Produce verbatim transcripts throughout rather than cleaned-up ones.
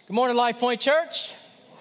Good morning, Life Point Church.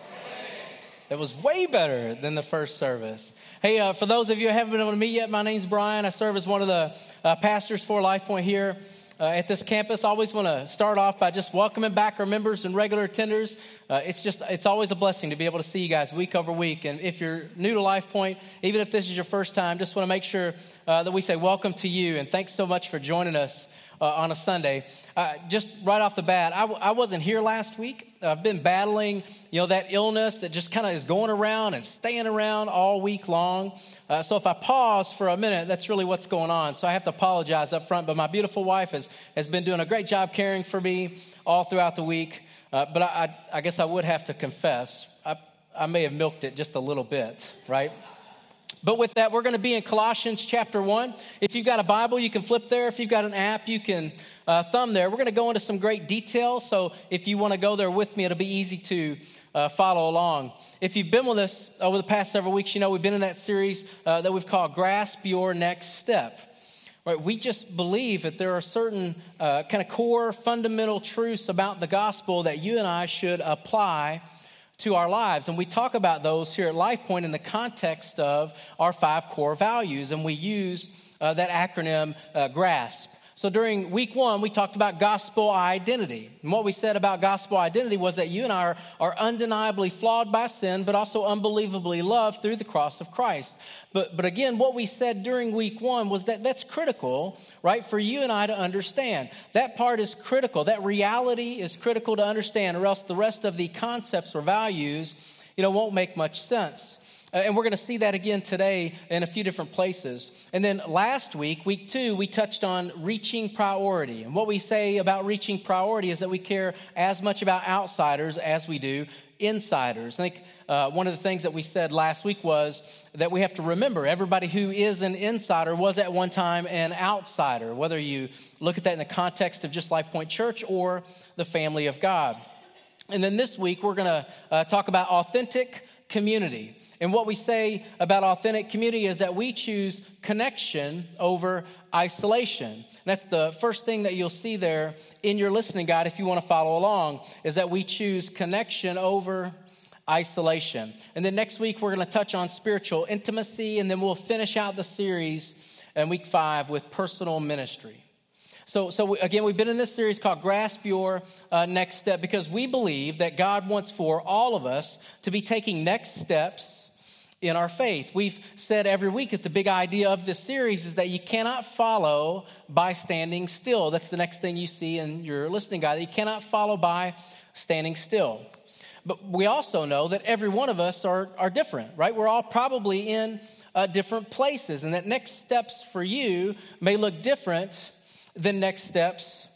That was way better than the first service. Hey, uh, for those of you who haven't been able to meet yet, my name's Brian. I serve as one of the uh, pastors for Life Point here uh, at this campus. I always want to start off by just welcoming back our members and regular attenders. Uh, it's just, it's always a blessing to be able to see you guys week over week. And if you're new to Life Point, even if this is your first time, just want to make sure uh, that we say welcome to you. And thanks so much for joining us Uh, on a Sunday. Uh, just right off the bat, I, w- I wasn't here last week. I've been battling, you know, that illness that just kind of is going around and staying around all week long. Uh, so if I pause for a minute, that's really what's going on. So I have to apologize up front. But my beautiful wife has, has been doing a great job caring for me all throughout the week. Uh, but I, I, I guess I would have to confess, I, I may have milked it just a little bit, right? But with that, we're going to be in Colossians chapter one. If you've got a Bible, you can flip there. If you've got an app, you can uh, thumb there. We're going to go into some great detail. So if you want to go there with me, it'll be easy to uh, follow along. If you've been with us over the past several weeks, you know we've been in that series uh, that we've called Grasp Your Next Step. Right? We just believe that there are certain uh, kind of core fundamental truths about the gospel that you and I should apply to our lives. And we talk about those here at Life Point in the context of our five core values. And we use uh, that acronym uh, GRASP. So during week one, we talked about gospel identity. And what we said about gospel identity was that you and I are, are undeniably flawed by sin, but also unbelievably loved through the cross of Christ. But, but again, what we said during week one was that that's critical, right, for you and I to understand. That part is critical. That reality is critical to understand, or else the rest of the concepts or values, you know, won't make much sense. Uh, and we're going to see that again today in a few different places. And then last week, week two, we touched on reaching priority. And what we say about reaching priority is that we care as much about outsiders as we do insiders. I think uh, one of the things that we said last week was that we have to remember everybody who is an insider was at one time an outsider, whether you look at that in the context of just Life Point Church or the family of God. And then this week, we're going to uh, talk about authentic community. And what we say about authentic community is that we choose connection over isolation. And that's the first thing that you'll see there in your listening guide if you want to follow along, is that we choose connection over isolation. And then next week, we're going to touch on spiritual intimacy, and then we'll finish out the series in week five with personal ministry. So, so we, again, we've been in this series called Grasp Your uh, Next Step, because we believe that God wants for all of us to be taking next steps in our faith. We've said every week that the big idea of this series is that you cannot follow by standing still. That's the next thing you see in your listening guide. You cannot follow by standing still. But we also know that every one of us are, are different, right? We're all probably in uh, different places, and that next steps for you may look different than next steps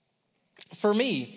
for me.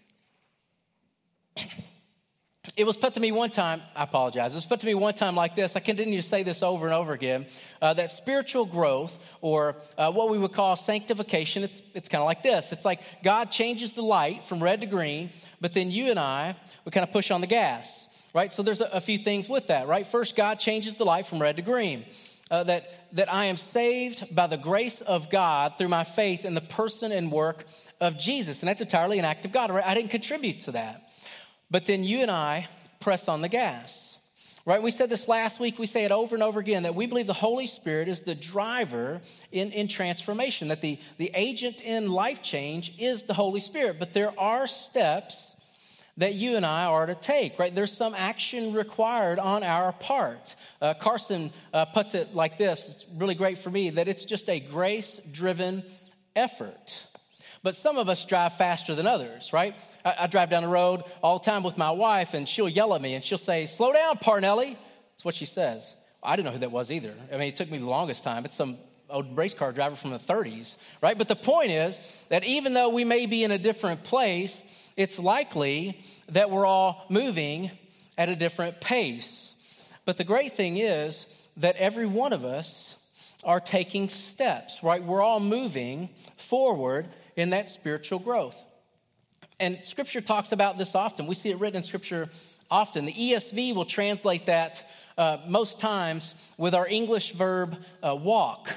It was put to me one time, I apologize, it was put to me one time like this, I continue to say this over and over again, uh, that spiritual growth, or uh, what we would call sanctification, it's it's kind of like this. It's like God changes the light from red to green, but then you and I, we kind of push on the gas, right? So there's a, a few things with that, right? First, God changes the light from red to green. Uh, that that I am saved by the grace of God through my faith in the person and work of Jesus. And that's entirely an act of God, right? I didn't contribute to that. But then you and I press on the gas, right? We said this last week. We say it over and over again, that we believe the Holy Spirit is the driver in, in transformation, that the, the agent in life change is the Holy Spirit. But there are steps that you and I are to take, right? There's some action required on our part. Uh, Carson uh, puts it like this. It's really great for me, that it's just a grace-driven effort. But some of us drive faster than others, right? I, I drive down the road all the time with my wife, and she'll yell at me, and she'll say, "Slow down, Parnelli." That's what she says. I didn't know who that was either. I mean, it took me the longest time. It's some old race car driver from the thirties, right? But the point is that even though we may be in a different place, it's likely that we're all moving at a different pace. But the great thing is that every one of us are taking steps, right? We're all moving forward in that spiritual growth. And Scripture talks about this often. We see it written in Scripture often. The E S V will translate that uh, most times with our English verb uh, walk.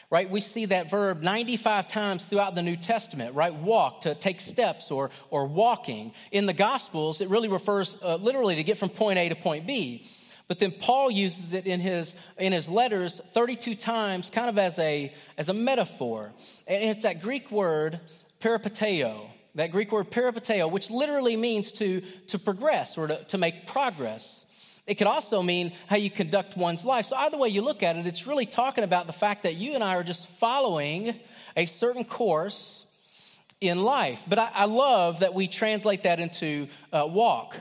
right? We see that verb ninety-five times throughout the New Testament, right? Walk, to take steps or, or walking. In the Gospels, it really refers uh, literally to get from point A to point B. But then Paul uses it in his in his letters thirty-two times, kind of as a as a metaphor. And it's that Greek word peripateo, that Greek word peripateo, which literally means to, to progress or to, to make progress. It could also mean how you conduct one's life. So either way you look at it, it's really talking about the fact that you and I are just following a certain course in life. But I, I love that we translate that into uh, walk.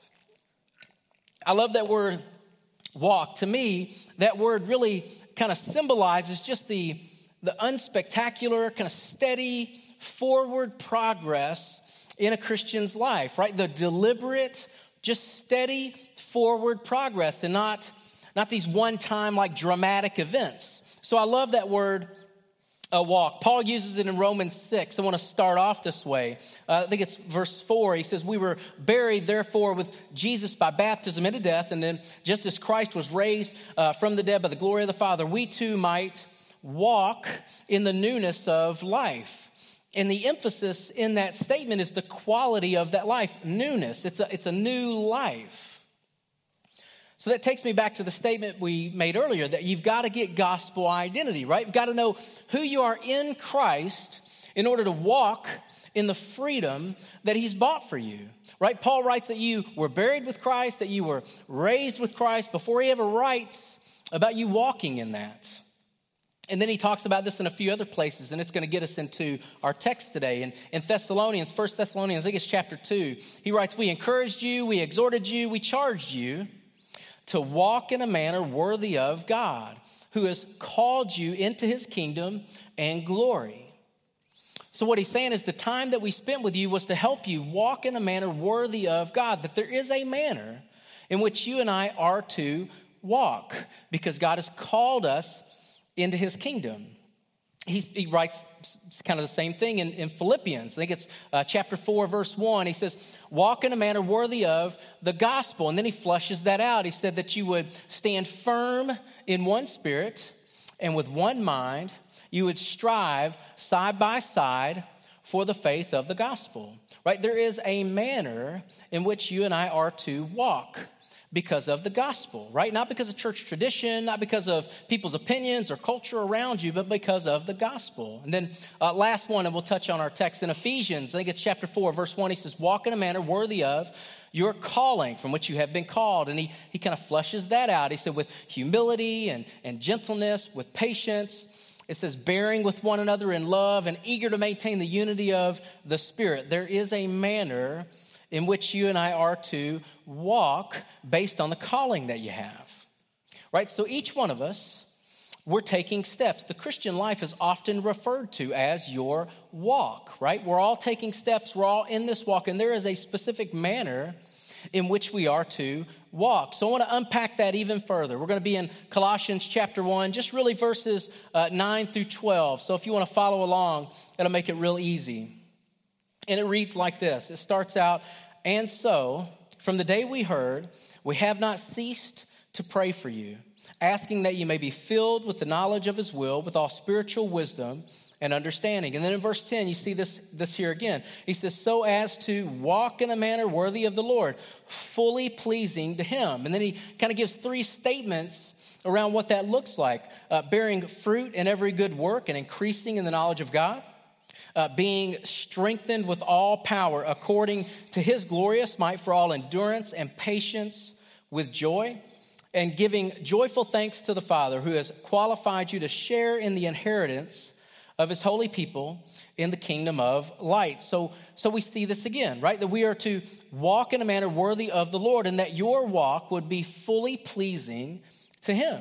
I love that word walk. To me, that word really kind of symbolizes just the, the unspectacular, kind of steady, forward progress in a Christian's life, right? The deliberate, just steady, forward progress, and not, not these one-time, like, dramatic events. So I love that word, a walk. Paul uses it in Romans six. I want to start off this way. Uh, I think it's verse four. He says, we were buried, therefore, with Jesus by baptism into death. And then just as Christ was raised uh, from the dead by the glory of the Father, we too might walk in the newness of life. And the emphasis in that statement is the quality of that life, newness. It's a, it's a new life. So that takes me back to the statement we made earlier, that you've got to get gospel identity, right? You've got to know who you are in Christ in order to walk in the freedom that he's bought for you, right? Paul writes that you were buried with Christ, that you were raised with Christ, before he ever writes about you walking in that. And then he talks about this in a few other places, and it's going to get us into our text today. And in Thessalonians, First Thessalonians, I think it's chapter two, he writes, we encouraged you, we exhorted you, we charged you to walk in a manner worthy of God, who has called you into his kingdom and glory. So what he's saying is the time that we spent with you was to help you walk in a manner worthy of God, that there is a manner in which you and I are to walk, because God has called us into his kingdom. He's, he writes kind of the same thing in, in Philippians. I think it's uh, chapter four, verse one. He says, walk in a manner worthy of the gospel. And then he flushes that out. He said that you would stand firm in one spirit and with one mind. You would strive side by side for the faith of the gospel, right? There is a manner in which you and I are to walk because of the gospel, right? Not because of church tradition, not because of people's opinions or culture around you, but because of the gospel. And then uh, last one, and we'll touch on our text in Ephesians. I think it's chapter four, verse one. He says, walk in a manner worthy of your calling from which you have been called. And he, he kind of flushes that out. He said, with humility and, and gentleness, with patience. It says, bearing with one another in love and eager to maintain the unity of the Spirit. There is a manner in which you and I are to walk based on the calling that you have, right? So each one of us, we're taking steps. The Christian life is often referred to as your walk, right? We're all taking steps. We're all in this walk, and there is a specific manner in which we are to walk. So I want to unpack that even further. We're going to be in Colossians chapter one, just really verses uh, nine through twelve. So if you want to follow along, it'll make it real easy. And it reads like this. It starts out, and so, from the day we heard, we have not ceased to pray for you, asking that you may be filled with the knowledge of his will, with all spiritual wisdom and understanding. And then in verse ten, you see this, this here again. He says, so as to walk in a manner worthy of the Lord, fully pleasing to him. And then he kind of gives three statements around what that looks like. Uh, bearing fruit in every good work and increasing in the knowledge of God. Uh, being strengthened with all power according to his glorious might for all endurance and patience with joy, and giving joyful thanks to the Father who has qualified you to share in the inheritance of his holy people in the kingdom of light. So, so we see this again, right? That we are to walk in a manner worthy of the Lord, and that your walk would be fully pleasing to him.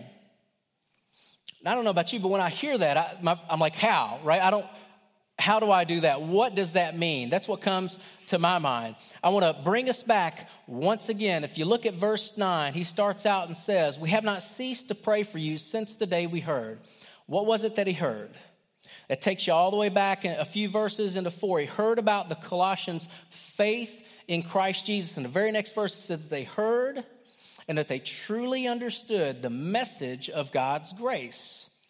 And I don't know about you, but when I hear that, I, my, I'm like, how, right? I don't... How do I do that? What does that mean? That's what comes to my mind. I want to bring us back once again. If you look at verse nine, he starts out and says, we have not ceased to pray for you since the day we heard. What was it that he heard? It takes you all the way back a few verses into four. He heard about the Colossians' faith in Christ Jesus. And the very next verse said that they heard and that they truly understood the message of God's grace.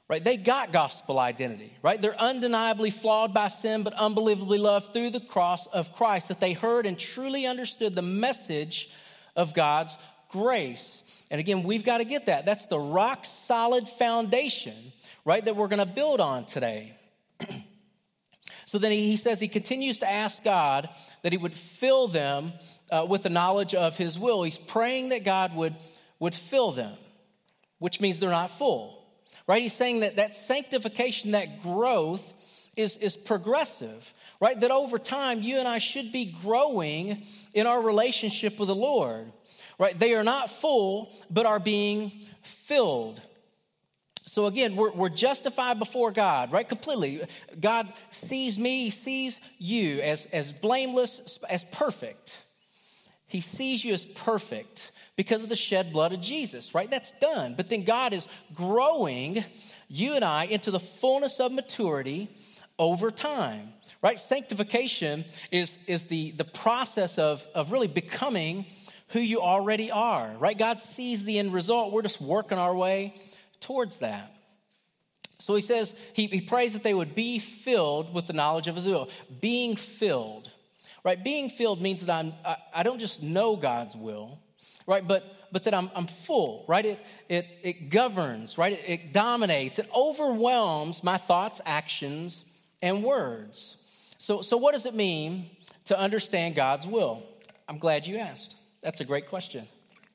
right? They got gospel identity, right? They're undeniably flawed by sin, but unbelievably loved through the cross of Christ, that they heard and truly understood the message of God's grace. And again, we've got to get that. That's the rock solid foundation, right, that we're going to build on today. So then he says he continues to ask God that he would fill them uh, with the knowledge of his will. He's praying that God would, would fill them, which means they're not full, right? He's saying that that sanctification, that growth is, is progressive, right? That over time, you and I should be growing in our relationship with the Lord, right? They are not full, but are being filled. So again, we're, we're justified before God, right? Completely. God sees me, he sees you as, as blameless, as perfect. He sees you as perfect because of the shed blood of Jesus, right? That's done. But then God is growing you and I into the fullness of maturity over time, right? Sanctification is, is the, the process of, of really becoming who you already are, right? God sees the end result. We're just working our way towards that. So he says, he, he prays that they would be filled with the knowledge of his will. Being filled, right? Being filled means that I'm, I, I don't just know God's will, right? But but that I'm, I'm full, right? It, it, it governs, right? It, it dominates, it overwhelms my thoughts, actions, and words. So, so what does it mean to understand God's will? I'm glad you asked. That's a great question.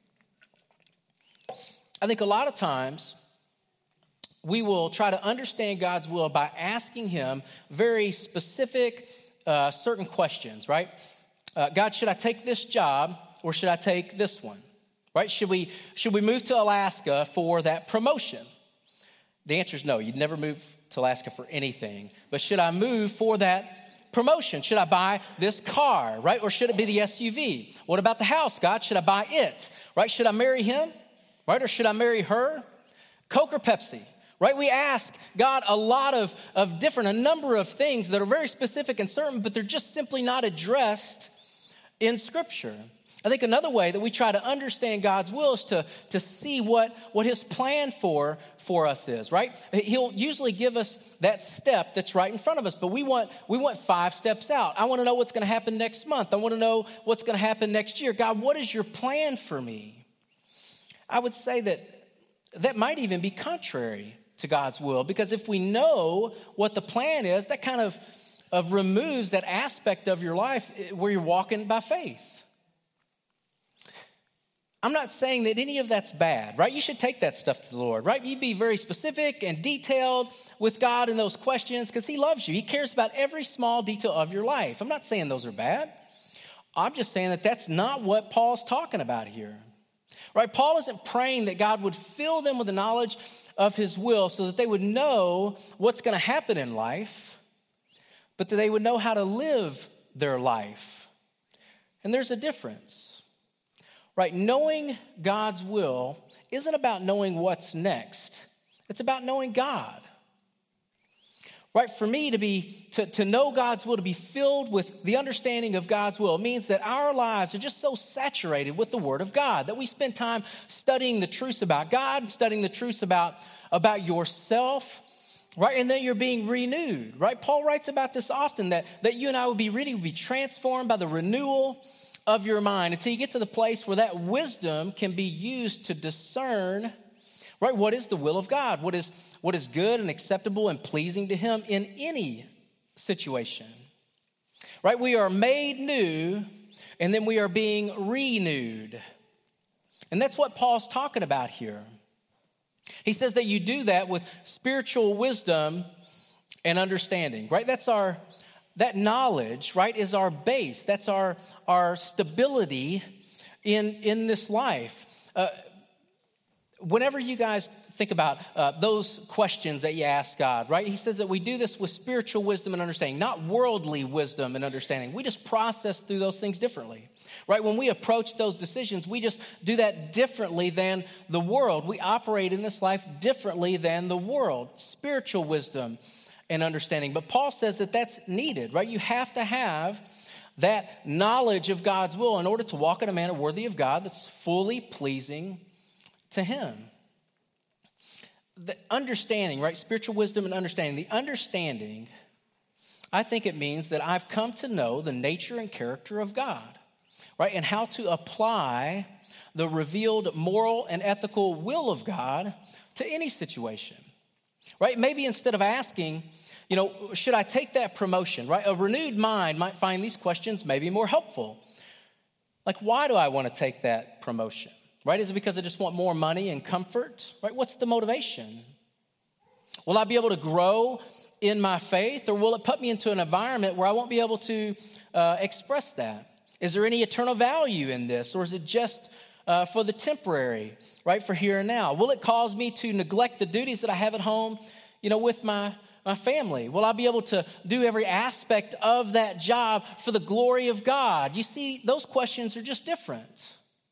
I think a lot of times we will try to understand God's will by asking him very specific, uh, certain questions, right? Uh, God, should I take this job or should I take this one, right? Should we, should we move to Alaska for that promotion? The answer is no. You'd never move to Alaska for anything. But should I move for that promotion? Should I buy this car, right? Or should it be the S U V? What about the house, God? Should I buy it, right? Should I marry him, right? Or should I marry her? Coke or Pepsi, right? We ask God a lot of, of different, a number of things that are very specific and certain, but they're just simply not addressed in Scripture. I think another way that we try to understand God's will is to, to see what, what his plan for, for us is, right? He'll usually give us that step that's right in front of us, but we want, we want five steps out. I want to know what's going to happen next month. I want to know what's going to happen next year. God, what is your plan for me? I would say that that might even be contrary to God's will, because if we know what the plan is, that kind of, of removes that aspect of your life where you're walking by faith. I'm not saying that any of that's bad, right? You should take that stuff to the Lord, right? You be very specific and detailed with God in those questions because he loves you. He cares about every small detail of your life. I'm not saying those are bad. I'm just saying that that's not what Paul's talking about here, right? Paul isn't praying that God would fill them with the knowledge of his will so that they would know what's going to happen in life, but that they would know how to live their life. And there's a difference. Right, knowing God's will isn't about knowing what's next. It's about knowing God. Right, for me to be to, to know God's will, to be filled with the understanding of God's will, means that our lives are just so saturated with the Word of God that we spend time studying the truths about God, studying the truths about, about yourself, right? And then you're being renewed, right? Paul writes about this often, that, that you and I will be really be transformed by the renewal of your mind until you get to the place where that wisdom can be used to discern, right, what is the will of God, what is what is good and acceptable and pleasing to him in any situation, right? We are made new and then we are being renewed. And that's what Paul's talking about here. He says that you do that with spiritual wisdom and understanding, right? That's our That knowledge, right, is our base. That's our, our stability in, in this life. Uh, whenever you guys think about uh, those questions that you ask God, right, he says that we do this with spiritual wisdom and understanding, not worldly wisdom and understanding. We just process through those things differently, right? When we approach those decisions, we just do that differently than the world. We operate in this life differently than the world. Spiritual wisdom and understanding. But Paul says that that's needed, right? You have to have that knowledge of God's will in order to walk in a manner worthy of God that's fully pleasing to him. the understanding, right? Spiritual wisdom and understanding. The understanding, I think it means that I've come to know the nature and character of God, right? And how to apply the revealed moral and ethical will of God to any situation, right? Maybe instead of asking, you know, should I take that promotion, right? A renewed mind might find these questions maybe more helpful. Like, why do I want to take that promotion, right? Is it because I just want more money and comfort, right? What's the motivation? Will I be able to grow in my faith, or will it put me into an environment where I won't be able to uh, express that? Is there any eternal value in this, or is it just uh, for the temporary, right, for here and now? Will it cause me to neglect the duties that I have at home, you know, with my My family? Will I be able to do every aspect of that job for the glory of God? You see, those questions are just different.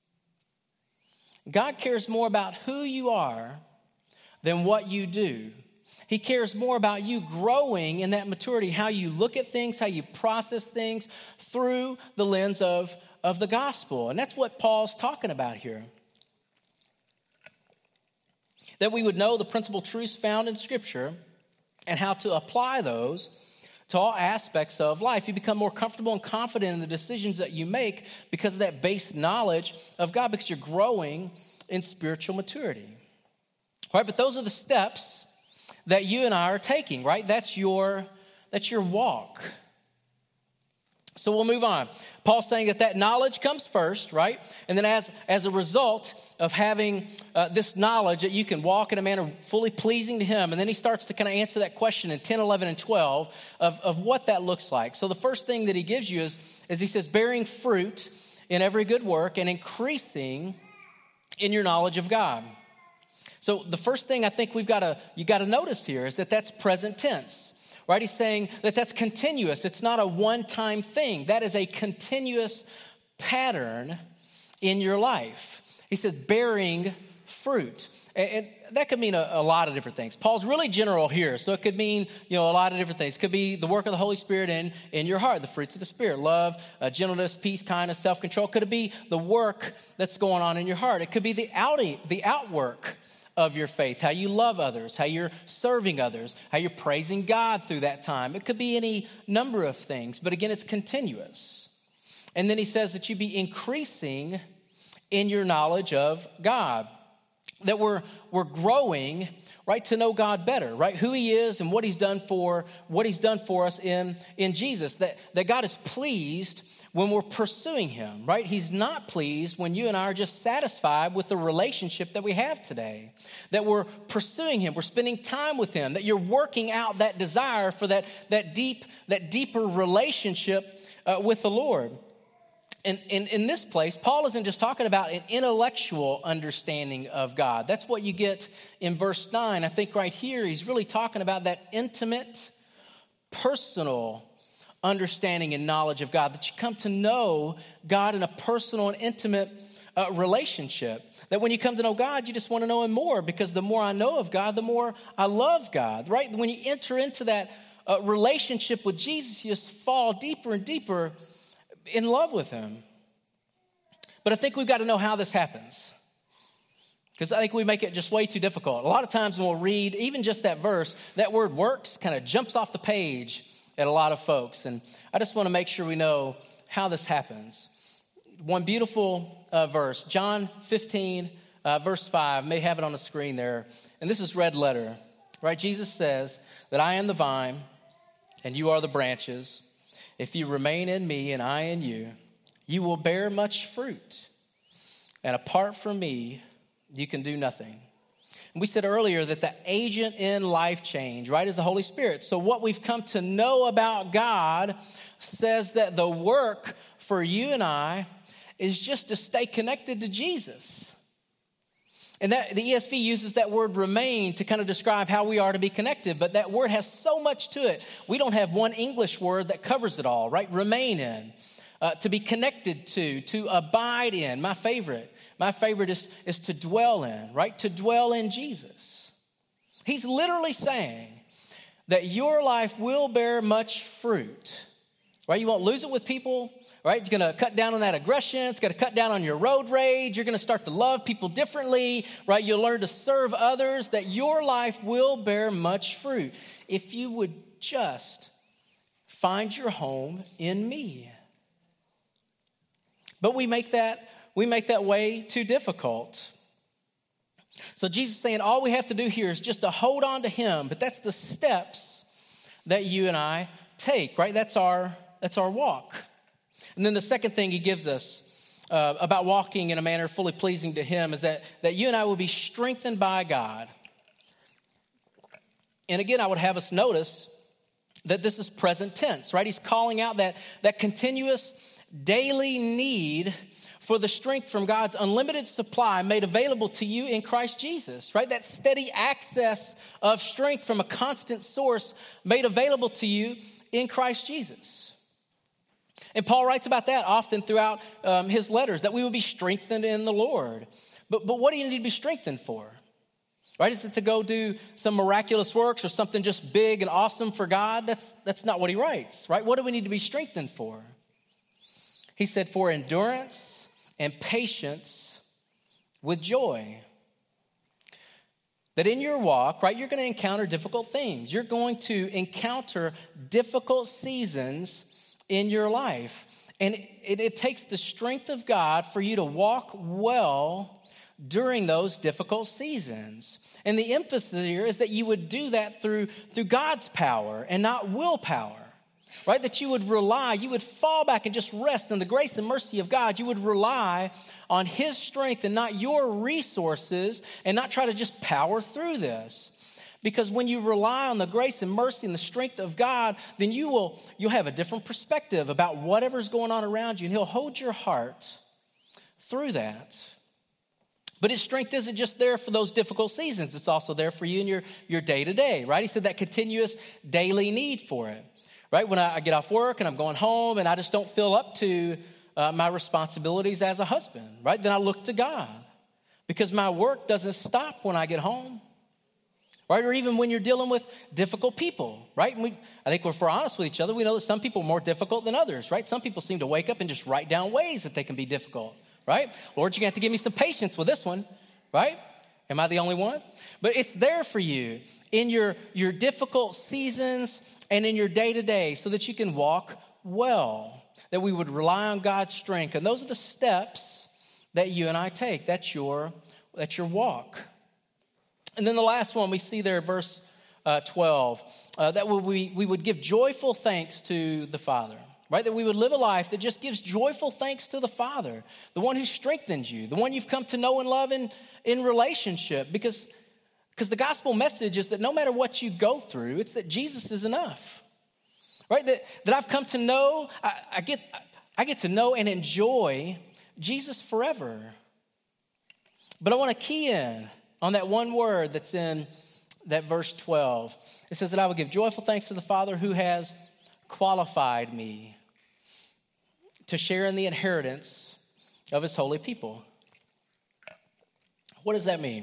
God cares more about who you are than what you do. He cares more about you growing in that maturity, how you look at things, how you process things through the lens of, of the gospel. And that's what Paul's talking about here. That we would know the principal truths found in Scripture and how to apply those to all aspects of life. You become more comfortable and confident in the decisions that you make because of that base knowledge of God, because you're growing in spiritual maturity. All right, but those are the steps that you and I are taking, right? That's your, that's your walk. So we'll move on. Paul's saying that that knowledge comes first, right? And then as, as a result of having uh, this knowledge that you can walk in a manner fully pleasing to him, and then he starts to kind of answer that question in ten, eleven, and twelve of, of what that looks like. So the first thing that he gives you is, is he says, bearing fruit in every good work and increasing in your knowledge of God. So the first thing I think we've got to, you got to notice here is that that's present tense. Right, he's saying that that's continuous. It's not a one-time thing. That is a continuous pattern in your life. He says bearing fruit. And that could mean a, a lot of different things. Paul's really general here, so it could mean, you know, a lot of different things. It could be the work of the Holy Spirit in, in your heart, the fruits of the Spirit, love, uh, gentleness, peace, kindness, self-control. Could it be the work that's going on in your heart? It could be the outing, the outwork of your faith, how you love others, how you're serving others, how you're praising God through that time. It could be any number of things, but again, it's continuous. And then he says that you be increasing in your knowledge of God, that we're we're growing, right, to know God better, right, who he is and what he's done for what he's done for us in in Jesus. That that God is pleased when we're pursuing him, right? He's not pleased when you and I are just satisfied with the relationship that we have today. That we're pursuing him, we're spending time with him. That you're working out that desire for that that deep that deeper relationship uh, with the Lord. In, in, in this place, Paul isn't just talking about an intellectual understanding of God. That's what you get in verse nine. I think right here, he's really talking about that intimate, personal understanding and knowledge of God, that you come to know God in a personal and intimate uh, relationship. That when you come to know God, you just want to know him more, because the more I know of God, the more I love God, right? When you enter into that uh, relationship with Jesus, you just fall deeper and deeper in love with him. But I think we've got to know how this happens, because I think we make it just way too difficult. A lot of times when we'll read even just that verse, that word works kind of jumps off the page at a lot of folks. And I just want to make sure we know how this happens. One beautiful uh, verse, John fifteen, uh, verse five, may have it on the screen there. And this is red letter, right? Jesus says that I am the vine and you are the branches. If you remain in me and I in you, you will bear much fruit. And apart from me, you can do nothing. And we said earlier that the agent in life change, right, is the Holy Spirit. So what we've come to know about God says that the work for you and I is just to stay connected to Jesus. And that the E S V uses that word remain to kind of describe how we are to be connected. But that word has so much to it. We don't have one English word that covers it all, right? Remain in, uh, to be connected to, to abide in. My favorite, my favorite is, is to dwell in, right? To dwell in Jesus. He's literally saying that your life will bear much fruit, right? You won't lose it with people, right? It's going to cut down on that aggression. It's going to cut down on your road rage. You're going to start to love people differently, right? You'll learn to serve others, that your life will bear much fruit if you would just find your home in me. But we make that, we make that way too difficult. So Jesus is saying all we have to do here is just to hold on to him, but that's the steps that you and I take, right? That's our, that's our walk. And then the second thing he gives us uh, about walking in a manner fully pleasing to him is that, that you and I will be strengthened by God. And again, I would have us notice that this is present tense, right? He's calling out that, that continuous daily need for the strength from God's unlimited supply made available to you in Christ Jesus, right? That steady access of strength from a constant source made available to you in Christ Jesus. And Paul writes about that often throughout um, his letters, that we will be strengthened in the Lord. But, but what do you need to be strengthened for? Right? Is it to go do some miraculous works or something just big and awesome for God? That's, that's not what he writes, right? What do we need to be strengthened for? He said, for endurance and patience with joy. That in your walk, right, you're going to encounter difficult things. You're going to encounter difficult seasons in your life. And it, it takes the strength of God for you to walk well during those difficult seasons. And the emphasis here is that you would do that through, through God's power and not willpower. Right, that you would rely, you would fall back and just rest in the grace and mercy of God. You would rely on his strength and not your resources and not try to just power through this. Because when you rely on the grace and mercy and the strength of God, then you will, you'll have a different perspective about whatever's going on around you, and he'll hold your heart through that. But his strength isn't just there for those difficult seasons. It's also there for you in your, your day-to-day, right? He said that continuous daily need for it. Right, when I get off work and I'm going home and I just don't feel up to uh, my responsibilities as a husband, right? Then I look to God because my work doesn't stop when I get home, right? Or even when you're dealing with difficult people, right? And we, I think if we're honest with each other, we know that some people are more difficult than others, right? Some people seem to wake up and just write down ways that they can be difficult, right? Lord, you're going to have to give me some patience with this one, right? Am I the only one? But it's there for you in your, your difficult seasons and in your day-to-day so that you can walk well, that we would rely on God's strength. And those are the steps that you and I take. That's your, that's your walk. And then the last one we see there, verse uh, twelve, uh, that we, we would give joyful thanks to the Father. Right, that we would live a life that just gives joyful thanks to the Father, the one who strengthens you, the one you've come to know and love in, in relationship. Because, because the gospel message is that no matter what you go through, it's that Jesus is enough. Right, that, that I've come to know, I, I get I get to know and enjoy Jesus forever. But I want to key in on that one word that's in that verse twelve. It says that I will give joyful thanks to the Father who has qualified me to share in the inheritance of his holy people. What does that mean?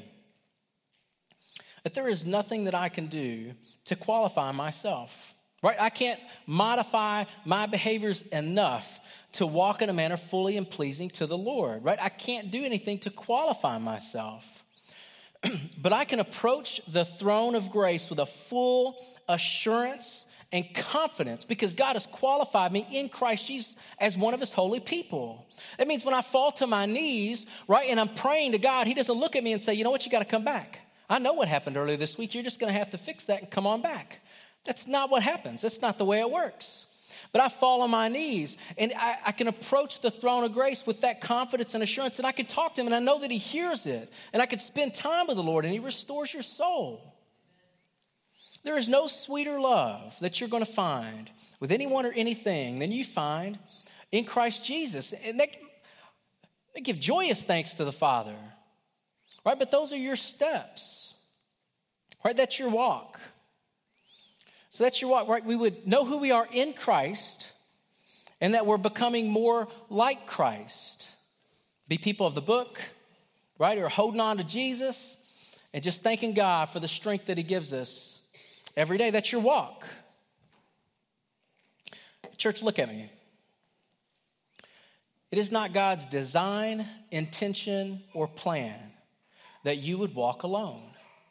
That there is nothing that I can do to qualify myself, right? I can't modify my behaviors enough to walk in a manner fully and pleasing to the Lord, right? I can't do anything to qualify myself. But I can approach the throne of grace with a full assurance and confidence because God has qualified me in Christ Jesus as one of his holy people. That means when I fall to my knees, right, and I'm praying to God, he doesn't look at me and say, you know what, you got to come back. I know what happened earlier this week. You're just going to have to fix that and come on back. That's not what happens. That's not the way it works. But I fall on my knees and I, I can approach the throne of grace with that confidence and assurance, and I can talk to him and I know that he hears it, and I can spend time with the Lord and he restores your soul. There is no sweeter love that you're going to find with anyone or anything than you find in Christ Jesus. And they, they give joyous thanks to the Father, right? But those are your steps, right? That's your walk. So that's your walk, right? We would know who we are in Christ and that we're becoming more like Christ. Be people of the book, right? Or holding on to Jesus and just thanking God for the strength that he gives us every day. That's your walk. Church, look at me. It is not God's design, intention, or plan that you would walk alone.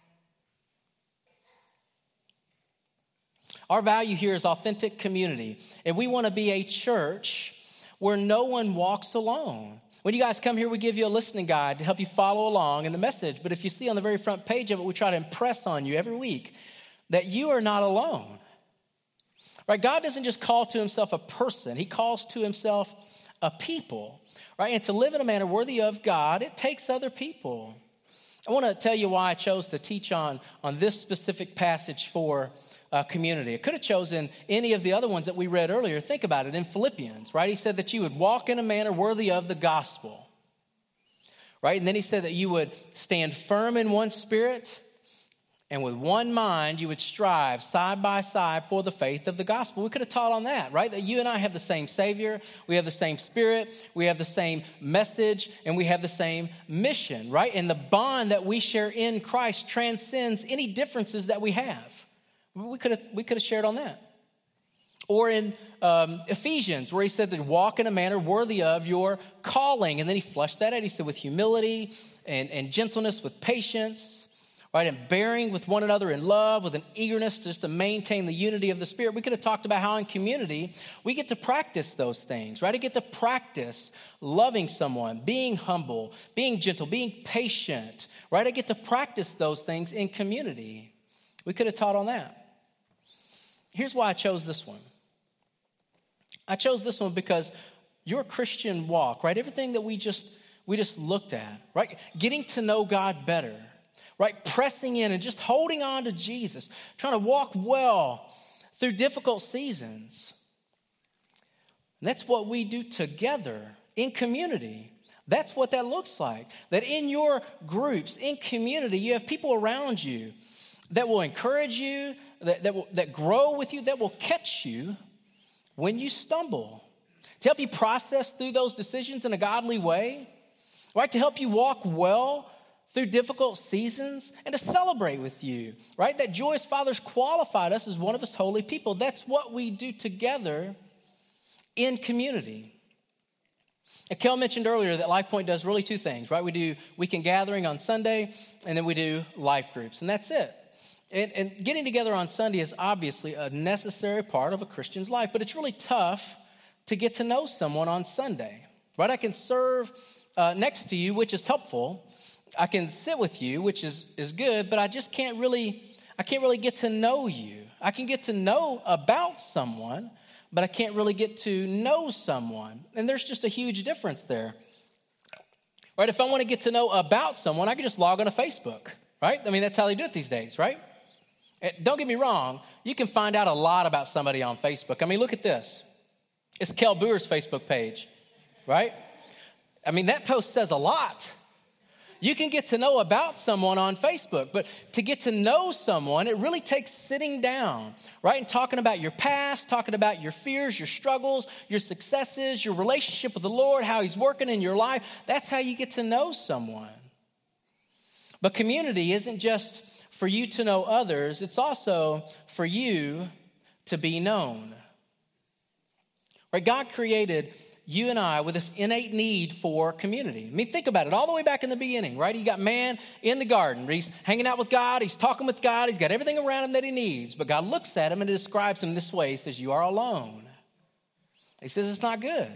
Our value here is authentic community, and we want to be a church where no one walks alone. When you guys come here, we give you a listening guide to help you follow along in the message. But if you see on the very front page of it, we try to impress on you every week that you are not alone. Right? God doesn't just call to himself a person. He calls to himself a people. Right? And to live in a manner worthy of God, it takes other people. I want to tell you why I chose to teach on, on this specific passage for uh, community. I could have chosen any of the other ones that we read earlier. Think about it in Philippians, right? He said that you would walk in a manner worthy of the gospel, right? And then he said that you would stand firm in one spirit, and with one mind, you would strive side by side for the faith of the gospel. We could have taught on that, right? That you and I have the same Savior, we have the same Spirit, we have the same message, and we have the same mission, right? And the bond that we share in Christ transcends any differences that we have. We could have, we could have shared on that. Or in um, Ephesians, where he said to walk in a manner worthy of your calling. And then he fleshed that out. He said with humility and, and gentleness, with patience, right, and bearing with one another in love, with an eagerness just to maintain the unity of the Spirit. We could have talked about how in community, we get to practice those things, right? I get to practice loving someone, being humble, being gentle, being patient, right? I get to practice those things in community. We could have taught on that. Here's why I chose this one. I chose this one because your Christian walk, right? Everything that we just, we just looked at, right? Getting to know God better, right? Pressing in and just holding on to Jesus, trying to walk well through difficult seasons. And that's what we do together in community. That's what that looks like. That in your groups, in community, you have people around you that will encourage you, that, that, will, that grow with you, that will catch you when you stumble. To help you process through those decisions in a godly way, right? To help you walk well through difficult seasons and to celebrate with you, right? That joyous Father's qualified us as one of his holy people. That's what we do together in community. And Kel mentioned earlier that Life Point does really two things, right? We do weekend gathering on Sunday, and then we do life groups, and that's it. And, and getting together on Sunday is obviously a necessary part of a Christian's life, but it's really tough to get to know someone on Sunday, right? I can serve uh, next to you, which is helpful. I can sit with you, which is, is good, but I just can't really, I can't really get to know you. I can get to know about someone, but I can't really get to know someone. And there's just a huge difference there, right? If I want to get to know about someone, I can just log on to Facebook, right? I mean, that's how they do it these days, right? Don't get me wrong, you can find out a lot about somebody on Facebook. I mean, look at this. It's Kel Boer's Facebook page, right? I mean, that post says a lot. You can get to know about someone on Facebook, but to get to know someone, it really takes sitting down, right? And talking about your past, talking about your fears, your struggles, your successes, your relationship with the Lord, how he's working in your life. That's how you get to know someone. But community isn't just for you to know others, it's also for you to be known. Right? God created you and I with this innate need for community. I mean, think about it all the way back in the beginning, right? You got man in the garden. He's hanging out with God. He's talking with God. He's got everything around him that he needs. But God looks at him and describes him this way. He says, you are alone. He says, it's not good.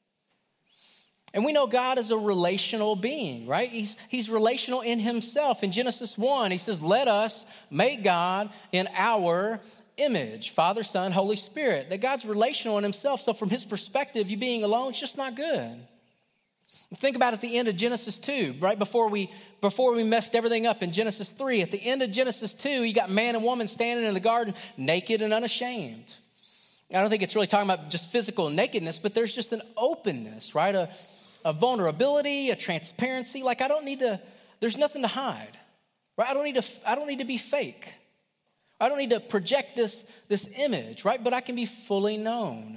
And we know God is a relational being, right? He's, he's relational in himself. In Genesis one, he says, let us make God in our image, Father, Son, Holy Spirit. That God's relational in himself. So from his perspective, you being alone is just not good. Think about at the end of Genesis two, right before we before we messed everything up in Genesis three. At the end of Genesis two, you got man and woman standing in the garden, naked and unashamed. I don't think it's really talking about just physical nakedness, but there's just an openness, right? A, a vulnerability, a transparency. Like I don't need to, there's nothing to hide, right? I don't need to, I don't need to be fake. I don't need to project this, this image, right? But I can be fully known.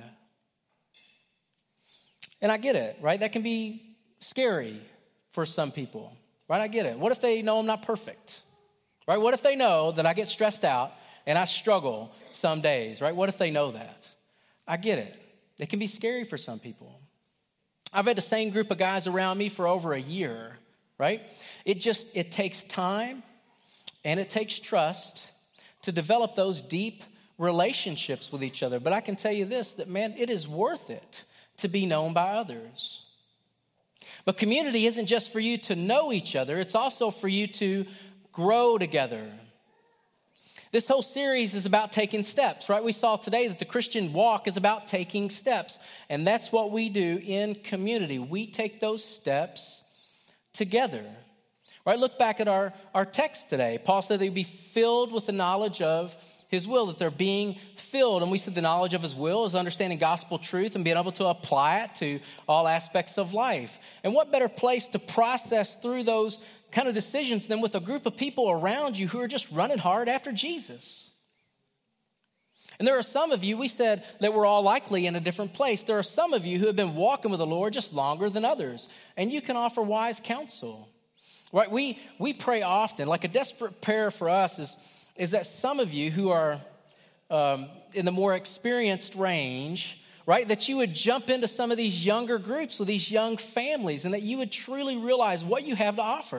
And I get it, right? That can be scary for some people, right? I get it. What if they know I'm not perfect, right? What if they know that I get stressed out and I struggle some days, right? What if they know that? I get it. It can be scary for some people. I've had the same group of guys around me for over a year, right? It just, it takes time and it takes trust to develop those deep relationships with each other. But I can tell you this, that man, it is worth it to be known by others. But community isn't just for you to know each other, it's also for you to grow together. This whole series is about taking steps, right? We saw today that the Christian walk is about taking steps. And that's what we do in community. We take those steps together, right? Look back at our, our text today. Paul said they'd be filled with the knowledge of his will, that they're being filled. And we said the knowledge of his will is understanding gospel truth and being able to apply it to all aspects of life. And what better place to process through those kind of decisions than with a group of people around you who are just running hard after Jesus. And there are some of you, we said that we're all likely in a different place. There are some of you who have been walking with the Lord just longer than others, and you can offer wise counsel. Right? We we pray often, like a desperate prayer for us is, is that some of you who are um, in the more experienced range, right, that you would jump into some of these younger groups with these young families and that you would truly realize what you have to offer.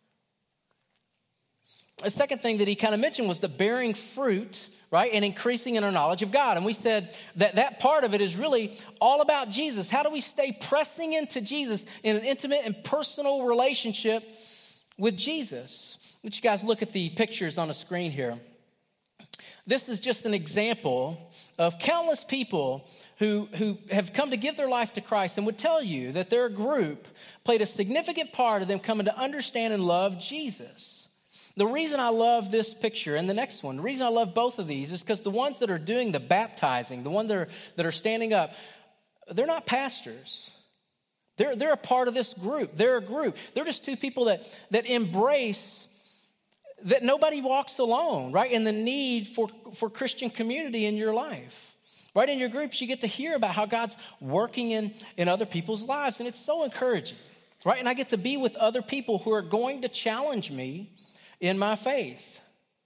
The second thing that he kind of mentioned was the bearing fruit, right, and increasing in our knowledge of God. And we said that that part of it is really all about Jesus. How do we stay pressing into Jesus in an intimate and personal relationship with Jesus? Let you guys look at the pictures on the screen here. This is just an example of countless people who, who have come to give their life to Christ and would tell you that their group played a significant part of them coming to understand and love Jesus. The reason I love this picture and the next one, the reason I love both of these is because the ones that are doing the baptizing, the ones that are, that are standing up, they're not pastors. They're, they're a part of this group. They're a group. They're just two people that, that embrace that nobody walks alone, right? And the need for, for Christian community in your life. Right in your groups, you get to hear about how God's working in, in other people's lives. And it's so encouraging, right? And I get to be with other people who are going to challenge me in my faith.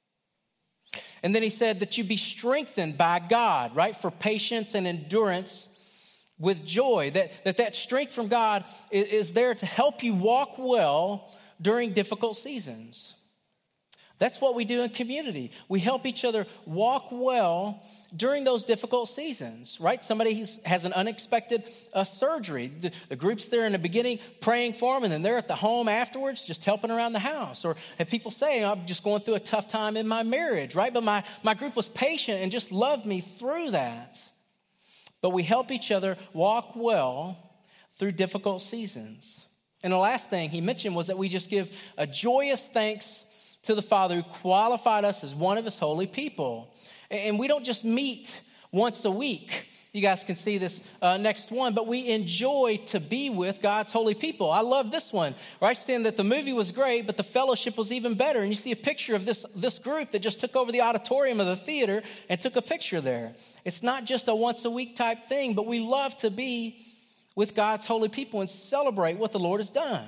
And then he said that you be strengthened by God, right? For patience and endurance with joy. That that, that strength from God is, is there to help you walk well during difficult seasons. That's what we do in community. We help each other walk well during those difficult seasons, right? Somebody has an unexpected uh, surgery. The, the group's there in the beginning praying for them, and then they're at the home afterwards just helping around the house. Or have people say, I'm just going through a tough time in my marriage, right? But my, my group was patient and just loved me through that. But we help each other walk well through difficult seasons. And the last thing he mentioned was that we just give a joyous thanks to the Father who qualified us as one of his holy people. And we don't just meet once a week. You guys can see this uh, next one, but we enjoy to be with God's holy people. I love this one, right? Saying that the movie was great, but the fellowship was even better. And you see a picture of this, this group that just took over the auditorium of the theater and took a picture there. It's not just a once a week type thing, but we love to be with God's holy people and celebrate what the Lord has done.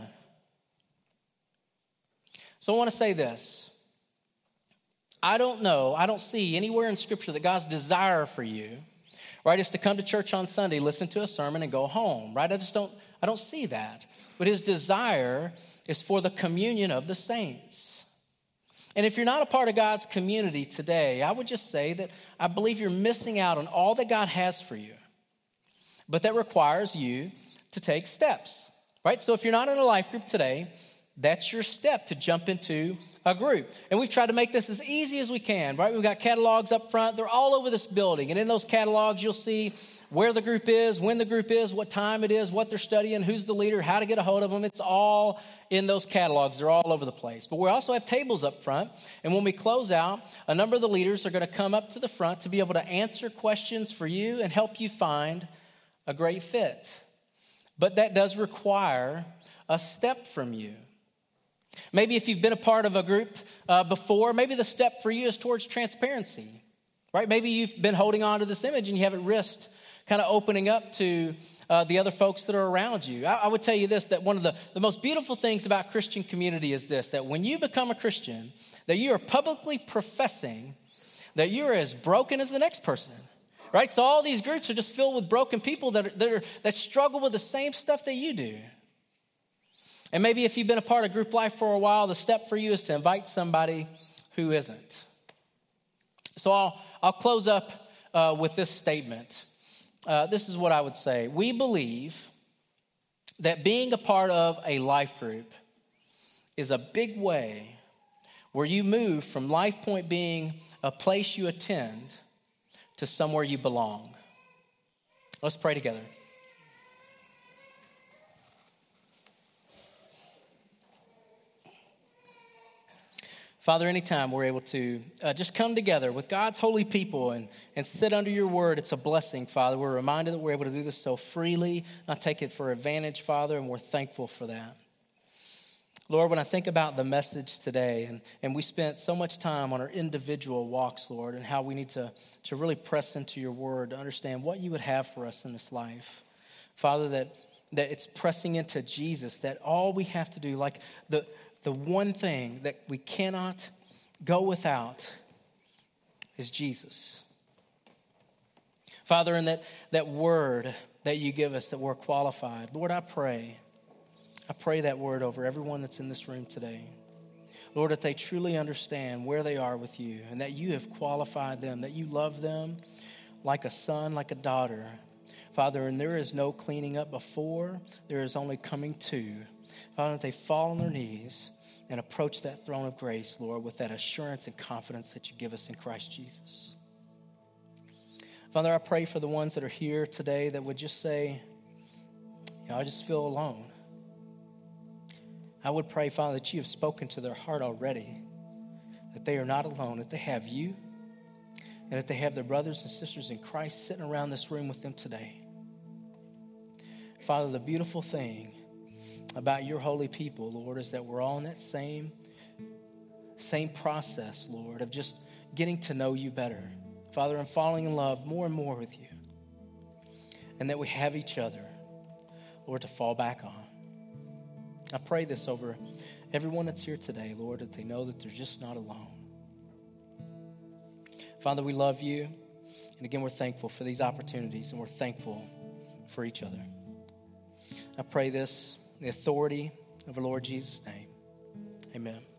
So I want to say this. I don't know, I don't see anywhere in Scripture that God's desire for you, right, is to come to church on Sunday, listen to a sermon, and go home, right? I just don't, I don't see that. But his desire is for the communion of the saints. And if you're not a part of God's community today, I would just say that I believe you're missing out on all that God has for you. But that requires you to take steps, right? So if you're not in a life group today, that's your step to jump into a group. And we've tried to make this as easy as we can, right? We've got catalogs up front. They're all over this building. And in those catalogs, you'll see where the group is, when the group is, what time it is, what they're studying, who's the leader, how to get a hold of them. It's all in those catalogs. They're all over the place. But we also have tables up front. And when we close out, a number of the leaders are going to come up to the front to be able to answer questions for you and help you find a great fit. But that does require a step from you. Maybe if you've been a part of a group uh, before, maybe the step for you is towards transparency, right? Maybe you've been holding on to this image and you haven't risked kind of opening up to uh, the other folks that are around you. I, I would tell you this, that one of the, the most beautiful things about Christian community is this, that when you become a Christian, that you are publicly professing that you're as broken as the next person. right? So all these groups are just filled with broken people that, are, that, are, that struggle with the same stuff that you do. And maybe if you've been a part of group life for a while, the step for you is to invite somebody who isn't. So I'll, I'll close up uh, with this statement. Uh, this is what I would say. We believe that being a part of a life group is a big way where you move from Life Point being a place you attend to somewhere you belong. Let's pray together. Father, anytime we're able to uh, just come together with God's holy people and, and sit under your word, it's a blessing, Father. We're reminded that we're able to do this so freely, not take it for advantage, Father, and we're thankful for that. Lord, when I think about the message today, and, and we spent so much time on our individual walks, Lord, and how we need to, to really press into your word to understand what you would have for us in this life. Father, that, that it's pressing into Jesus, that all we have to do, like the The one thing that we cannot go without is Jesus. Father, in that, that word that you give us, that we're qualified, Lord, I pray, I pray that word over everyone that's in this room today. Lord, that they truly understand where they are with you and that you have qualified them, that you love them like a son, like a daughter. Father, and there is no cleaning up before, there is only coming to. Father, that they fall on their knees and approach that throne of grace, Lord, with that assurance and confidence that you give us in Christ Jesus. Father, I pray for the ones that are here today that would just say, you know, I just feel alone. I would pray, Father, that you have spoken to their heart already, that they are not alone, that they have you, and that they have their brothers and sisters in Christ sitting around this room with them today. Father, the beautiful thing about your holy people, Lord, is that we're all in that same, same process, Lord, of just getting to know you better. Father, and falling in love more and more with you. And that we have each other, Lord, to fall back on. I pray this over everyone that's here today, Lord, that they know that they're just not alone. Father, we love you. And again, we're thankful for these opportunities, and we're thankful for each other. I pray this in the authority of our Lord Jesus' name. Amen.